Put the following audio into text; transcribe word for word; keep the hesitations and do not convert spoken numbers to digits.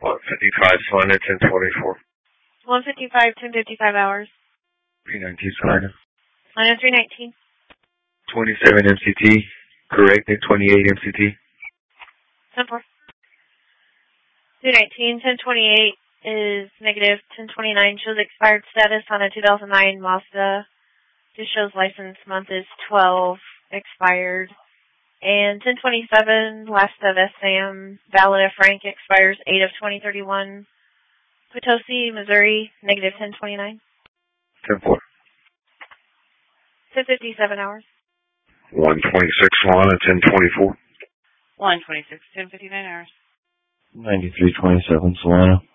one fifty-five, Solana, ten twenty-four. one fifty-five, ten fifty-five hours. three nineteen, Solana. Solana three nineteen. twenty-seven M C T, corrected, twenty-eight M C T. ten four. three nineteen, ten twenty-eight is negative, ten twenty-nine shows expired status on a two thousand nine Mazda. This shows license month is twelve, expired. And ten twenty-seven, last of S A M, valid of Frank, expires eight of twenty thirty-one. Potosi, Missouri, negative ten twenty-nine. ten four. ten fifty-seven hours. one twenty-six, Solana, ten twenty-four. one twenty-six, ten fifty-nine hours. ninety-three twenty-seven, Solana.